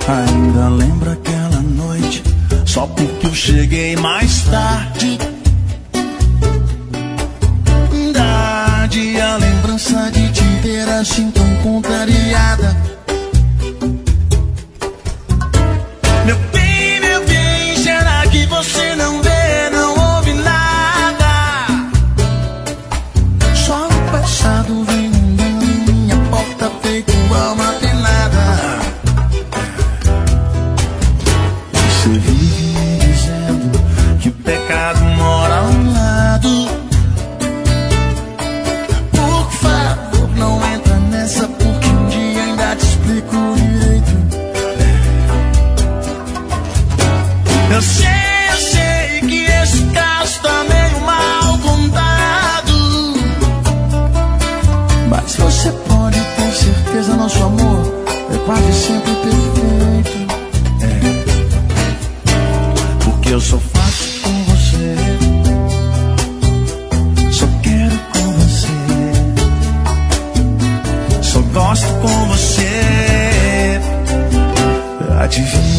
Ainda lembro aquela noite, só porque eu cheguei mais tarde. A lembrança de te ver assim tão contrariada. Meu bem, será que você não vê, não ouve nada? Só o passado vem andando em minha porta feito alma penada. Você vive me dizendo que o pecado mora ao lado. Porque um dia ainda te explico direito. Eu sei que esse caso tá meio mal contado, mas você pode ter certeza, nosso amor é quase sempre perfeito. Porque eu sou fácil com você, só quero com você, gosto com você. Adivinha